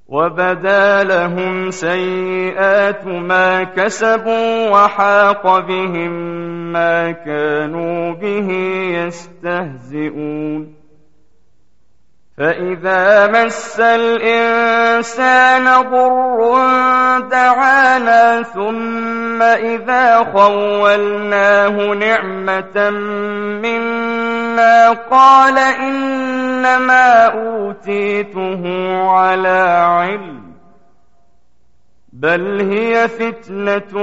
وبدا لهم سيئات ما كسبوا وحاق بهم ما كانوا به يستهزئون فإذا مس الإنسان ضر دعانا ثم إذا خولناه نعمة منا قال إنما أوتيته على علم بل هي فتنة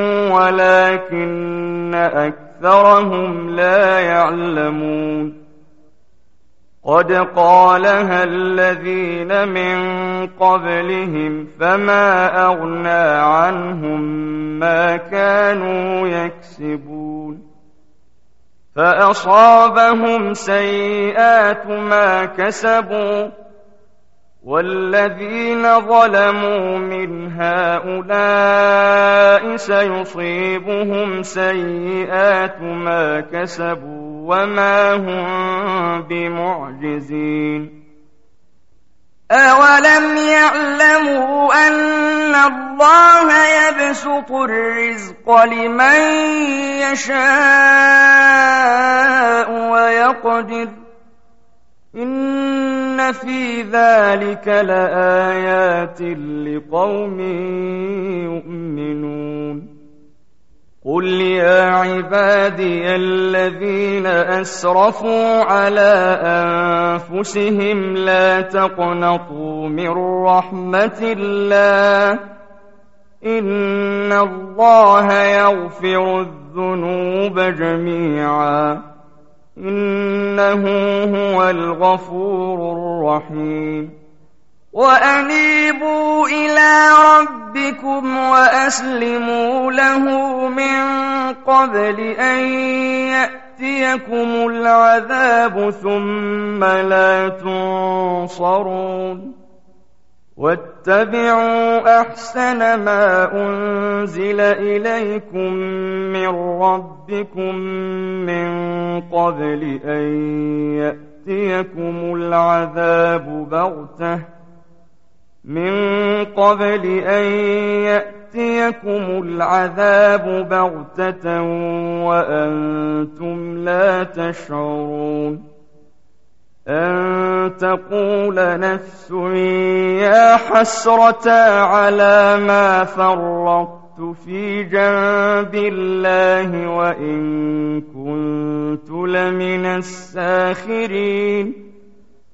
ولكن أكثرهم لا يعلمون قد قالها الذين من قبلهم فما أغنى عنهم ما كانوا يكسبون فأصابهم سيئات ما كسبوا والذين ظلموا من هؤلاء سيصيبهم سيئات ما كسبوا وما هم بمعجزين أولم يعلموا أن الله يبسط الرزق لمن يشاء ويقدر إن في ذلك لآيات لقوم يؤمنون قل يا عبادي الذين أسرفوا على أنفسهم لا تقنطوا من رحمة الله إن الله يغفر الذنوب جميعا إنه هو الغفور الرحيم وأنيبوا إلى ربكم وأسلموا له من قبل أن يأتيكم العذاب ثم لا تنصرون واتبعوا أحسن ما أنزل إليكم من ربكم من قبل أن يأتيكم العذاب بغتة وأنتم لا تشعرون أن تقول نفس يا حسرة على ما فرطت في جنب الله وإن كنت لمن الساخرين